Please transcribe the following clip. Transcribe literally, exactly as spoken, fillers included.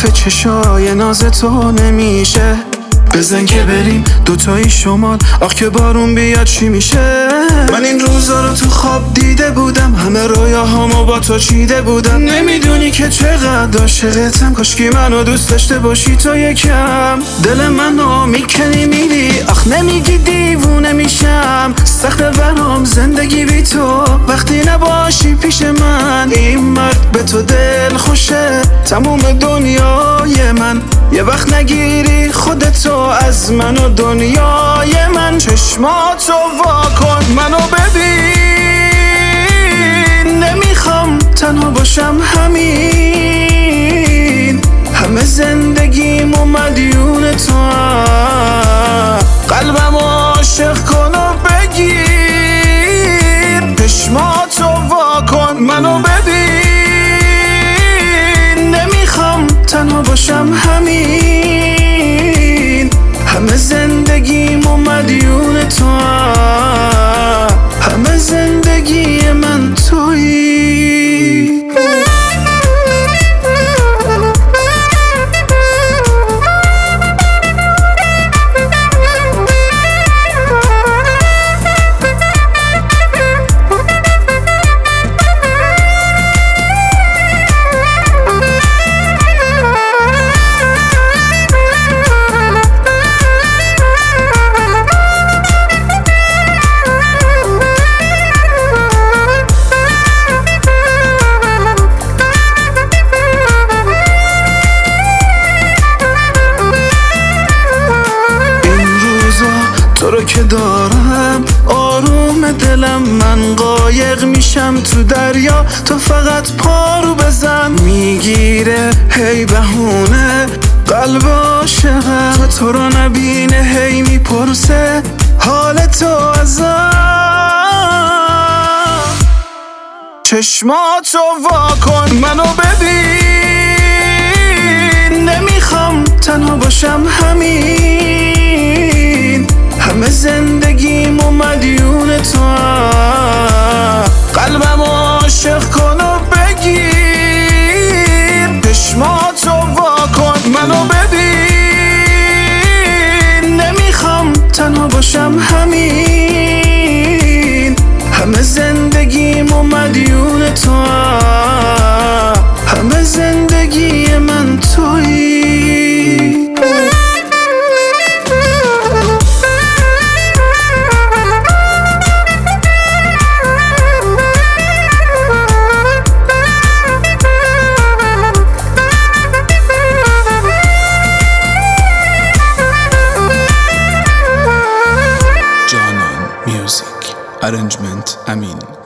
حرف چشای ناز تو نمیشه. بزن که بریم دوتایی شمال، آخ که بارون بیاد چی میشه. من این روزا رو تو خواب دیده بودم، همه رویاهامو با تو چیده بودم. نمیدونی که چقدر عاشقتم، کاشکی منو دوست داشته باشی تو یکم. دل منو میکنی میری، آخ نمیگی دیوونه میشم. سخته برام زندگی بی تو، وقتی نباشی پیش من. این مرد به تو دل خوشه، تموم دنیای من. یه وقت نگیری خودتو از من و دنیای من. چشماتو وا کن منو ببین، نمیخوام تنها باشم همین. همه زندگیمو مدیون تو هم، قلبم عاشق کن و بگیر. چشماتو وا کن منو ببین، نمیخوام تنها باشم همین. همه زندگیمو مدیون تو هم، همه زندگی من تویی. تو رو که دارم آروم دلم، من قایق میشم تو دریا. تو فقط پارو بزن، میگیره هی بهونه قلب عاشقم. تو رو نبینه هی میپرسه حال تو ازم. چشماتو وا کن منو ببین، نمیخوام تنها باشم همین. همه زندگیمو مدیون تو هم، قلبم عاشق کن و بگیر. چشماتو وا کن منو ببین، نمیخوام تنها باشم همین. همه زندگیمو مدیون تو هم، همه زندگی من تویی. Music arrangement Amin.